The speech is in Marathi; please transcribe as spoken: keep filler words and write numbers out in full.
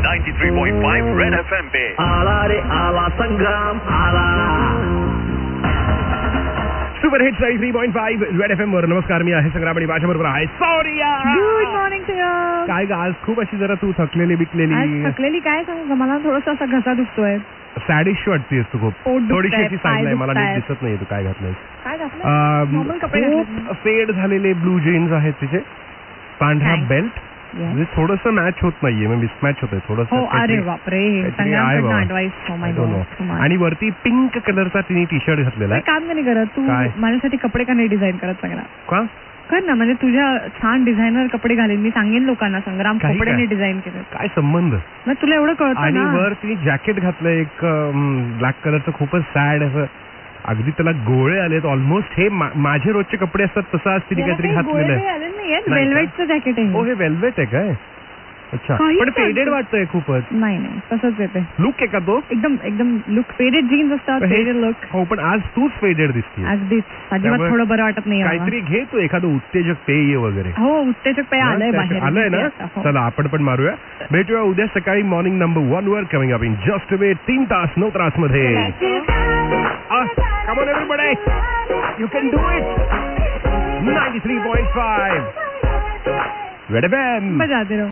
Ninety three point five red FM पे। आला रे आला संग्राम आला. Super hits ninety three point five red FM वर. नमस्कार, मी आहे संग्राम आणि माझ्याबरोबर आहे सौर्या. Good morning sir. काय ग, आज खूप अशी जरा तू थकलेली बिकलेली. आज थकलेली काय सांगू, मला थोडासा असा घसा दुखतोय. सॅडिश वाटतेस तू खूप. पोट दुखतंय, थोडीशी अशी पाय सांगलाय मला, नीट दुखतायत. दिसत नाहीये तू काय घातलंय. काय घातलं? नॉर्मल कपडे घातले. खूप फेड झालेले ब्लू जीन्स आहेत तिचे, पांढरा Thanks. बेल्ट, म्हणजे थोडस मॅच होत नाहीये, म्हणजे मिसमॅच होतोय थोडस. हो, अरे बापरे, संग्रामकडनं ऍडवाइस. Oh my God. आणि वरती पिंक कलरचा तिने टी शर्ट घातलेला आहे. काम नाही करत तू, काय? माझ्यासाठी कपडे का नाही डिझाईन करत सगळा? का कर ना, म्हणजे तुझ्या छान डिझायनर कपडे घालेन मी, सांगेन लोकांना संग्राम काही कपड्याने काय? डिझाईन केलं. काय संबंध? मग तुला एवढं कळतं आणि ना. वर तिने जॅकेट घातलं एक ब्लॅक कलरचं, खूपच सॅड असं, अगदी त्याला गोळे आलेत ऑलमोस्ट. हे मा- माझे रोजचे कपडे असतात तसं आज तिने काहीतरी घातलेलं आहे. नाही का? वेल्वेटचं जॅकेट हो, आहे. हे वेल्वेट आहे काय? अच्छा, काही पण चालतं. फेडेड वाटतंय खूपच. नाही नाही, तसंच येते. लुक आहे का तो? एकदम एकदम लुक फेडेड जीन्स असतात, हे- फेडेड लुक. हो, पण आज तूच फेडेड दिसते. अगदीच अजिबात त्यामुळे थोडं बरं वाटत नाही. काहीतरी घे तू, एखादं उत्तेजक पेय वगैरे. हो, उत्तेजक पेय आलंय बाहेर. आलंय ना. हो. चला आपण पण मारूया. भेटूया उद्या सकाळी मॉर्निंग नंबर वन वर. Coming up in just way तीन तास नऊ तास मध्ये. Come on everybody, you can do it. Ninety three point five red FM. बजाते रहो.